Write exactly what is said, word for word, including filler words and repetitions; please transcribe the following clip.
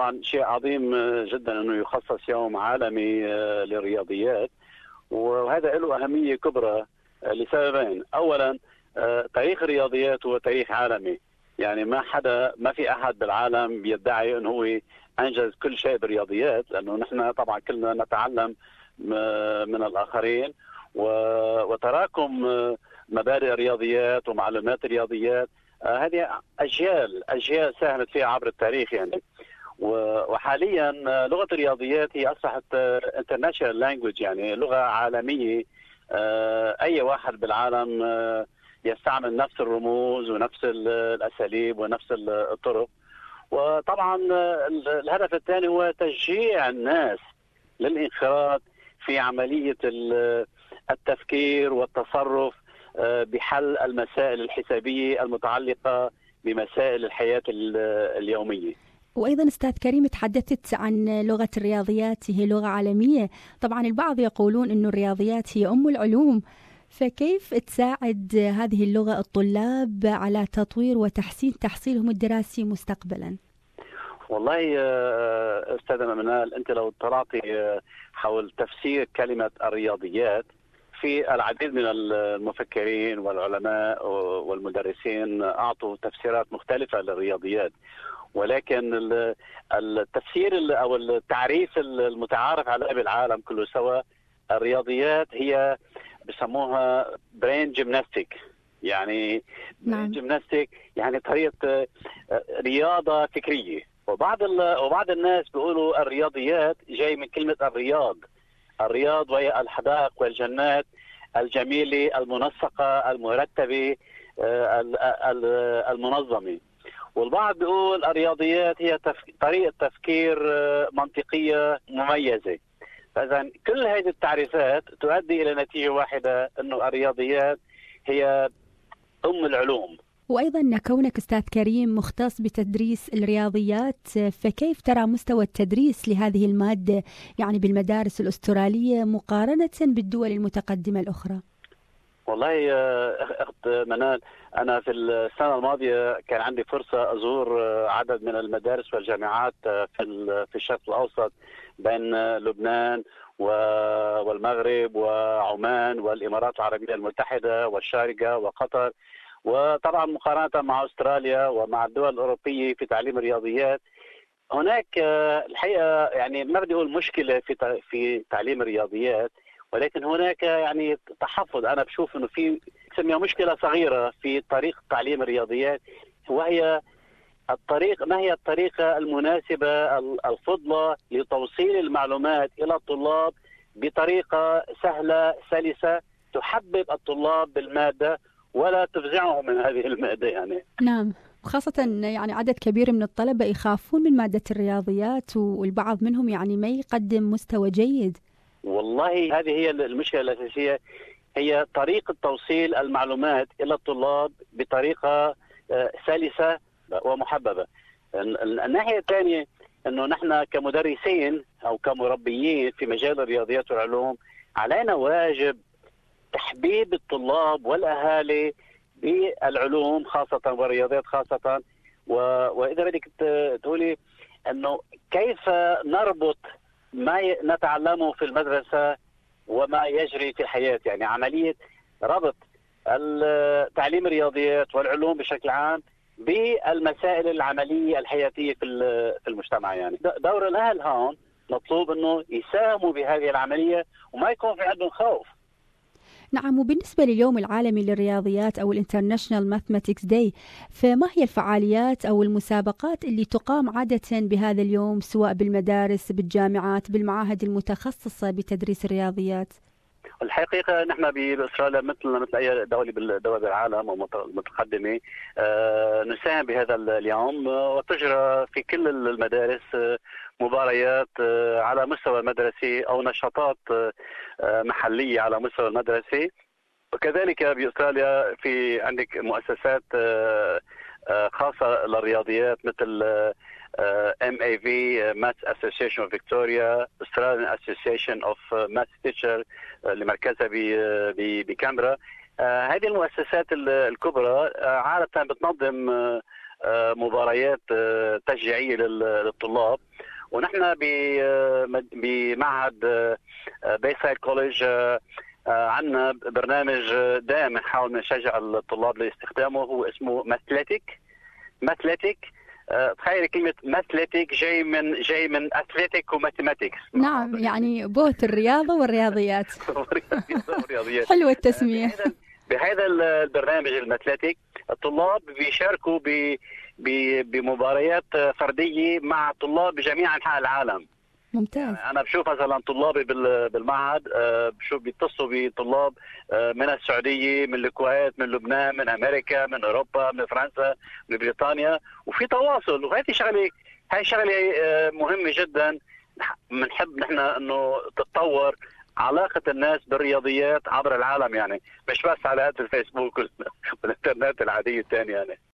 طبعا شيء عظيم جدا أنه يخصص يوم عالمي للرياضيات، وهذا له أهمية كبرى لسببين. أولا تاريخ الرياضيات هو تاريخ عالمي، يعني ما حدا ما في أحد بالعالم بيدعي أنه هو أنجز كل شيء بالرياضيات، لأنه نحن طبعا كلنا نتعلم من الآخرين، وتراكم مبادئ الرياضيات ومعلومات الرياضيات هذه أجيال أجيال ساهمت فيها عبر التاريخ يعني. وحاليا لغة الرياضيات هي أصبحت international language، يعني لغة عالمية. أي واحد بالعالم يستعمل نفس الرموز ونفس الأساليب ونفس الطرق. وطبعا الهدف الثاني هو تشجيع الناس للانخراط في عملية التفكير والتصرف بحل المسائل الحسابية المتعلقة بمسائل الحياة اليومية. وأيضا أستاذ كريم، تحدثت عن لغة الرياضيات هي لغة عالمية. طبعا البعض يقولون أن الرياضيات هي أم العلوم، فكيف تساعد هذه اللغة الطلاب على تطوير وتحسين تحصيلهم الدراسي مستقبلا؟ والله أستاذة منال، أنت لو اطلعتي حول تفسير كلمة الرياضيات، في العديد من المفكرين والعلماء والمدرسين أعطوا تفسيرات مختلفة للرياضيات، ولكن التفسير أو التعريف المتعارف عليه بالعالم كله سوا، الرياضيات هي بسموها برين جيمناستيك، يعني برين جيمناستيك يعني طريقة رياضة فكرية. وبعض وبعض الناس بيقولوا الرياضيات جاي من كلمة الرياض، الرياض وهي الحدائق والجنات الجميلة المنسقة المرتبة المنظمة. والبعض بيقول الرياضيات هي تف... طريقة تفكير منطقية مميزة. فإذا كل هذه التعريفات تؤدي إلى نتيجة واحدة، أنه الرياضيات هي أم العلوم. وأيضا كونك أستاذ كريم مختص بتدريس الرياضيات، فكيف ترى مستوى التدريس لهذه المادة يعني بالمدارس الأسترالية مقارنة بالدول المتقدمة الأخرى؟ والله أخت منال، أنا في السنة الماضية كان عندي فرصة أزور عدد من المدارس والجامعات في في الشرق الأوسط، بين لبنان والمغرب وعمان والإمارات العربية المتحدة والشارقة وقطر. وطبعا مقارنة مع أستراليا ومع الدول الأوروبية في تعليم الرياضيات، هناك الحقيقة يعني ما بدي أقول مشكلة في في تعليم الرياضيات، ولكن هناك يعني تحفظ. أنا بشوف إنه في سميها مشكلة صغيرة في طريقة تعليم الرياضيات، وهي الطريق ما هي الطريقة المناسبة الفضلة لتوصيل المعلومات إلى الطلاب بطريقة سهلة سلسة تحبب الطلاب بالمادة ولا تفزعهم من هذه المادة يعني. نعم، خاصة يعني عدد كبير من الطلبة يخافون من مادة الرياضيات، والبعض منهم يعني ما يقدم مستوى جيد. والله هذه هي المشكلة الأساسية، هي طريقة توصيل المعلومات إلى الطلاب بطريقة سلسة ومحببة. الناحية الثانية أنه نحن كمدرسين أو كمربيين في مجال الرياضيات والعلوم علينا واجب تحبيب الطلاب والأهالي بالعلوم خاصة والرياضيات خاصة. وإذا بدك تقولي أنه كيف نربط ما نتعلمه في المدرسة وما يجري في الحياة، يعني عملية ربط تعليم الرياضيات والعلوم بشكل عام بالمسائل العملية الحياتية في المجتمع. يعني دور الأهل هون مطلوب أنه يساهموا بهذه العملية وما يكون في عندهم خوف. نعم، وبالنسبة لليوم العالمي للرياضيات أو الانترناشنال ماثماتكس داي، فما هي الفعاليات أو المسابقات اللي تقام عادة بهذا اليوم سواء بالمدارس بالجامعات بالمعاهد المتخصصة بتدريس الرياضيات؟ الحقيقة نحن بأستراليا مثل مثل أي دولة بالدول بالعالم المتقدمة آه نساهم بهذا اليوم، وتجرى في كل المدارس مباريات آه على مستوى المدرسي أو نشاطات آه محلية على مستوى المدرسي. وكذلك بأستراليا في عندك مؤسسات آه آه خاصة للرياضيات مثل إم إيه في Maths Association of Victoria، Australian Association of Maths Teachers اللي مركزها بكامبرا. هذه المؤسسات الكبرى عادة بتنظم مباريات تشجيعية للطلاب، ونحن بمعهد بيسايد كوليج عندنا برنامج دائم نحاول نشجع الطلاب لاستخدامه، هو اسمه ماثليتيك. ماثليتيك تخيل كلمة ماثليتيك جاي من جاي من أثليتيك وماثيماتيكس. نعم، يعني بوت الرياضة والرياضيات. حلوة التسمية. بهذا البرنامج الماثليتيك الطلاب بيشاركوا بمباريات فردية مع طلاب بجميع أنحاء العالم. ممتاز. يعني أنا بشوف مثلا طلابي بالمعهد بشوف بيتصلوا بطلاب من السعودية، من الكويت، من لبنان، من أمريكا، من أوروبا، من فرنسا، من بريطانيا، وفي تواصل. وهذه شغلة هاي شغلة مهمة جدا. بنحب نحن إنه تتطور علاقة الناس بالرياضيات عبر العالم، يعني مش بس على الفيسبوك والإنترنت العادية الثانية يعني.